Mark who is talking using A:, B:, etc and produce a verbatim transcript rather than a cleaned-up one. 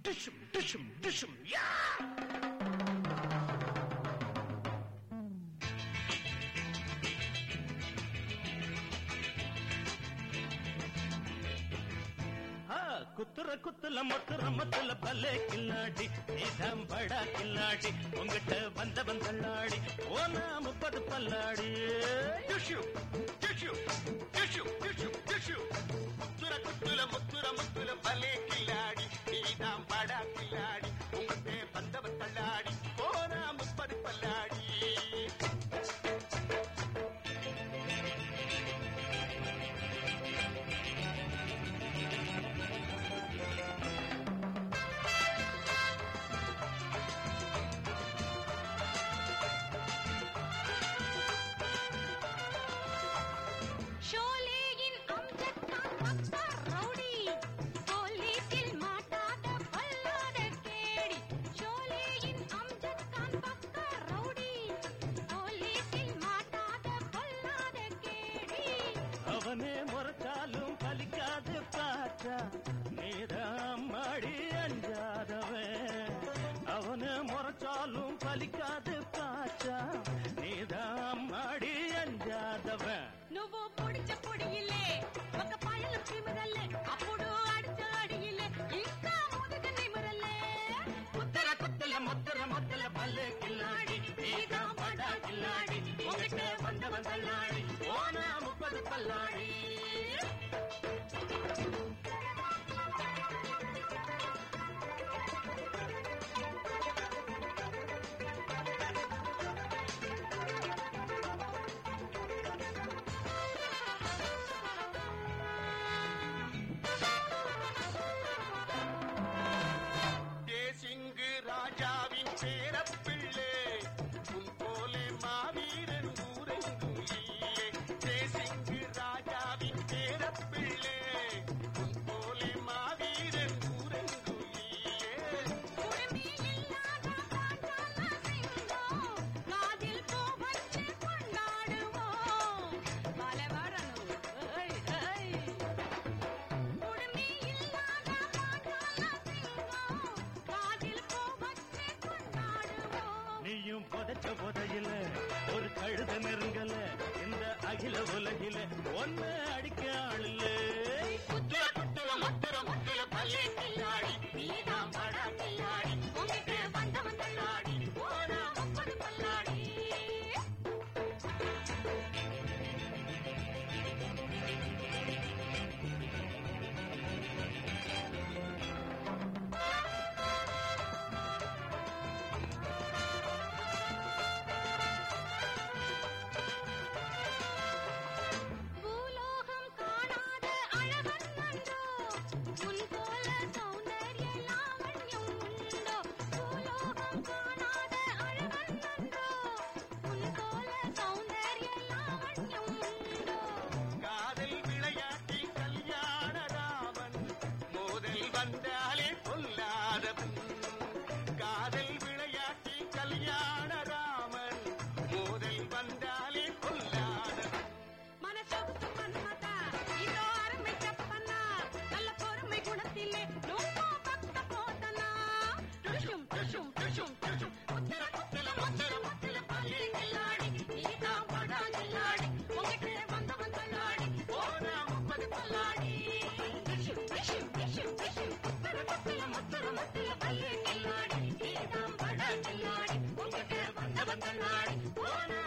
A: டிஷும் டிஷும் டிஷும் யா. குத்துற குத்துல மொத்துற மொத்துல பல்லே கில்லாடி நீதான் படா கில்லாடி உங்கிட்ட வந்தவன் தள்ளாடி ஓனா முப்பது பல்லாடி.
B: முத்துற குத்துல முத்துற முத்துல பல்லே கில்லாடி நீதான் படா கில்லாடி உங்கிட்ட வந்தவன் தள்ளாடி ஓனா முப்பது பல்லாடி.
A: அவனே முறைச்சாலும் பலிக்காது பாச்சா நீதான் மாடி அஞ்சாதவன். அவனே முறைச்சாலும் பலிக்காது பாச்சா நீதான் மாடி அஞ்சாதவன்.
C: నువ్వు పొడిచ పొడియిలే ఒక పాయలు తిమరల్లే అప్పుడు అడిచ అడియిలే ఇంకా ముదగ నిమరల్లే.
A: కుత్తర కుత్తల మొత్తర మొత్తల పల్లె కిల్లాడి నీదా పడా కిల్లాడి ఉగిటే వందవన్ తల్లాడి ఓనా ముప్పది పల్లాడి.
B: தேசிங்கு ராஜாவின் சேரப்பிள்ளை உன் போலே மாவீரன் ஊரெங்கும் இல்லே. தேசிங்கு ராஜாவின் சேரப்பிள்ளை உன் போலே மாவீரன் ஊரெங்கும் இல்லே.
C: உரிமை இல்லாத பாட்டான சிங்கம் காதில் பூ வச்சு கொண்டாடுவோம் பலவரணும். உரிமை இல்லாத பாட்டான சிங்கம் காதில் பூ வச்சு கொண்டாடுவோம்.
A: நீயும் புதைச்ச புதையில ஒரு கழுத நெருங்கல இந்த அகில உலகில ஒன்னு அடிக்க ஆளில்ல.
C: குத்துற குத்துற முத்துற முத்துற பல்லே கில்லாடி நீதான் படா கில்லாடி உங்கிட்ட வந்தவன் தள்ளாடி ஓனா முப்பது பல்லாடி. பூலோகம் காணாத அழகன் நன்றோ உன் போல சௌந்தர்ய லாவண்யம் உண்டோ. பூலோகம் காணாத அழகன் நன்றோ உன் போல சௌந்தர்ய லாவண்யம் உண்டோ.
B: காதல் விளையாட்டி கல்யாண ராமன் மோதல் வந்தாலே கொல்லாதவன். காதல் விளையாட்டி கல்யாண ராமன் மோதல் வந்தாலே கொல்லாதவன்.
C: மனசொகுசு மன்மதா இதோ அருமை செப்பனா நல்ல பொறுமை குணத்திலே ரொம்ப பக்த போதனா. டுஷும் டுஷும் டுஷும் டுஷும் முத்திர முத்திர முத்திர முத்திர பல்லே கில்லாடி நீதான் படா கில்லாடி உங்கிட்ட வந்தவன் தள்ளாடி ஓனா முப்பது பல்லாடி. டுஷும் டுஷும் டுஷும் டுஷும் முத்திர முத்திர முத்திர முத்திர பல்லே கில்லாடி நீதான் படா கில்லாடி உங்கிட்ட வந்தவன் தள்ளாடி ஓனா